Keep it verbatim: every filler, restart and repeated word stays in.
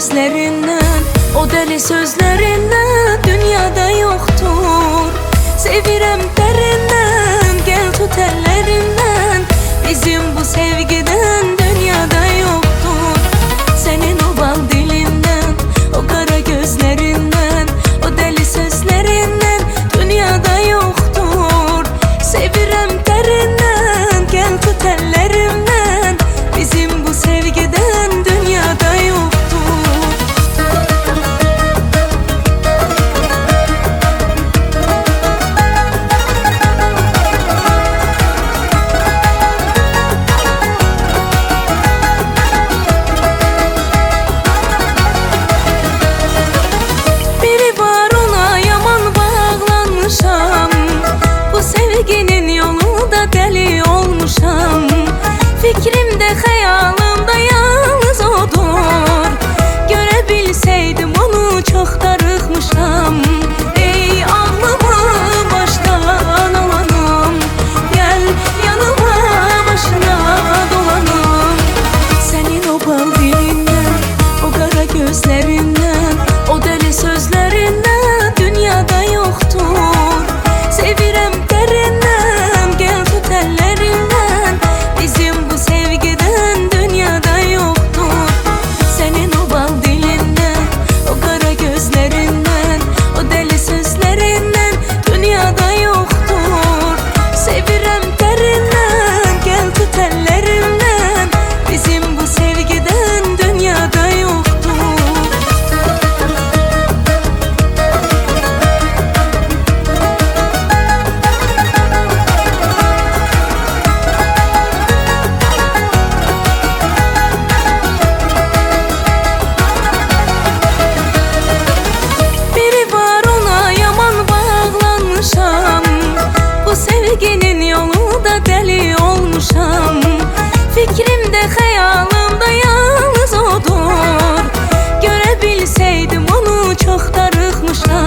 gözlerinden, o deli sözlerinden dünyada yoktur. Sevirem derinden, gel tut ellerinden, bizim bu sevgiden dünyada yoktur. Senin o bal dilinden, o kara gözlerinden, o deli sözlerinden dünyada yoktur. Sevirem derinden, gel tut ellerimden, bizim bu sevgiden dünyada yoktur. Biri var ona yaman bağlanmışam, bu sevginin yolunda deli olmuşam. Fikrimde hayalımda yalnız odur, görebilseydim onu çok darıkmışam. Ey ağlama baştan alanım, gel yanıma başına dolanım. Senin o bal dilinden, o kara gözlerinden, o deli sözlerinden dünyada yoktur. Sevirem derinden, gel tut ellerinden, bizim bu sevgiden dünyada yoktur. Senin o bal dilinden, o kara gözlerinden, o deli sözlerinden dünyada yoktur. Sevirem derinden, gel tut ellerimden, bizim bu sevgiden dünyada yoktur. Biri var ona yaman bağlanmışam, bu sevginin yolunda deli olmuşam. Fikrimde hayalımda yalnız odur, görebilseydim onu çok darıkmışam.